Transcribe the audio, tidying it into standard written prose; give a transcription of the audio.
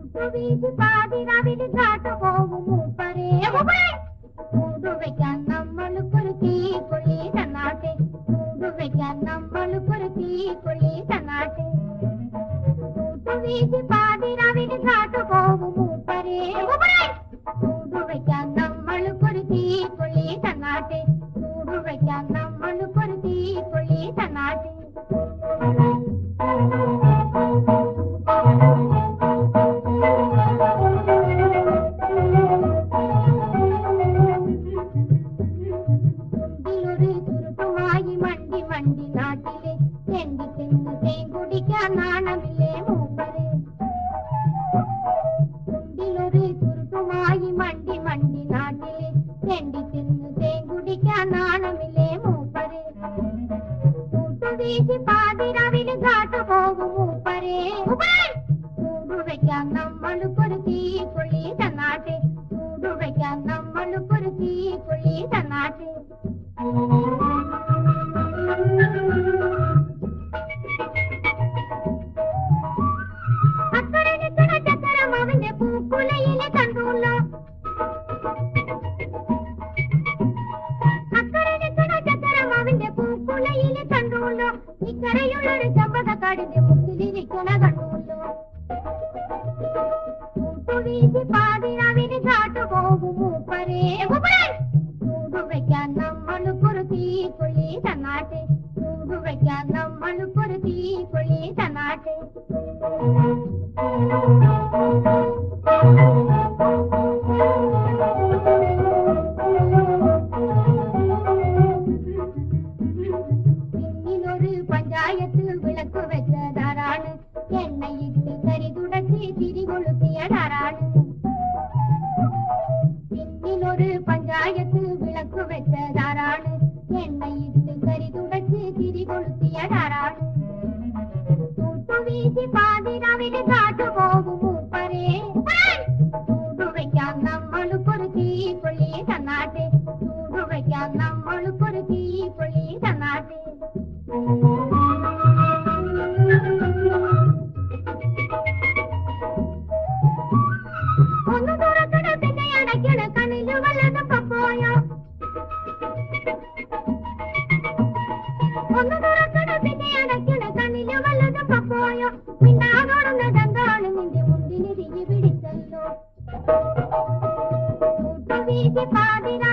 വീശി പാതിരാവിന് കാട്ടുപോകും മൂപ്പരേ കൂടുവയ്ക്കാൻ നമ്മൾക്കൊരു തീക്കൊള്ളി തന്നാട്ടെ കൂടുവയ്ക്കാൻ നമ്മൾക്കൊരു തീക്കൊള്ളി തന്നാട്ടെ വീശി പാതിരാവിന് കാട്ടുപോകും മൂപ്പരേ കൂടുവയ്ക്കാൻ നമ്മൾക്കൊരു തീക്കൊള്ളി തന്നാട്ടെ കൂടുവയ്ക്കാൻ നമ്മൾക്കൊരു തീക്കൊള്ളി തന്നാട്ടെ മണ്ടി നാട്ടിലെ ചെണ്ടി തിന്ന് തേൻ കുടിക്കാൻ നാണമില്ലേ മൂപ്പരെ കുണ്ടിലൊരു ചുരുട്ടുമായി മണ്ടി നാട്ടിലെ ചെണ്ടി തിന്ന് തേൻ കുടിക്കാൻ നാണമില്ലേ മൂപ്പരെ കൂട്ടുവീശി പാതിരാവിന് കാട്ടുപോകും മൂപ്പരെ കൂടുവയ്ക്കാൻ നമ്മൾക്കൊരു തീക്കൊള്ളി തന്നാട്ടെ കൂടുവയ്ക്കാൻ നമ്മൾക്കൊരു തീക്കൊള്ളി തന്നാട്ടെ അവന്റെ പൂക്കുലയിലെ കണ്ടുള്ള ചക്കരം അവന്റെ പൂക്കുലയിലെ കണ്ടുള്ളോ ഇക്കരയുള്ളൊരു ചമ്പതക്കാടിന്റെ മുക്കിലിരിക്കണ കണ്ടുള്ളോ കൂട്ടുവീശി പാതിരാവിന് കാട്ടുപോകും മൂപ്പരേ കൂടുവയ്ക്കാൻ നമ്മൾക്കൊരു തീക്കൊള്ളി തന്നാട്ടെ കൂടുവയ്ക്കാൻ നമ്മൾക്കൊരു തീക്കൊള്ളി തന്നാട്ടെ പിന്നിലൊരു പഞ്ചായത്ത് വിളക്ക് വെച്ചതാരാണ് എണ്ണയിട്ട് കരി തുടച്ച് തിരി കൊളുത്തിയതാരാണ് പിന്നിലൊരു പഞ്ചായത്ത് വിളക്ക് വെച്ചതാരാണ് എണ്ണയിട്ട് കരി തുടച്ച് തിരി കൊളുത്തിയതാരാണ് കൂട്ടുവീശി പാതിരാവിന് കാട്ടുപോകും മൂപ്പരേ കൂടുവയ്ക്കാൻ നമ്മൾക്കൊരു തീക്കൊള്ളി തന്നാട്ടെ കൂടുവയ്ക്കാൻ നമ്മൾക്കൊരു തീക്കൊള്ളി തന്നാട്ടെ ഒന്ന് തുറക്കണ പിന്നെ അടയ്ക്കണ കണ്ണില് വല്ലതൊക്കെ പോയോ ഒന്ന് തുറക്കണ പിന്നെ അടയ്ക്കണ കണ്ണില് വല്ലതൊക്കെ പോയോ മിണ്ടാകോടുന്നതെന്താണ് നിന്റെ മുന്നിൽ തിരി പിടിച്ചല്ലോ കൂട്ടുവീശി പാതിരാ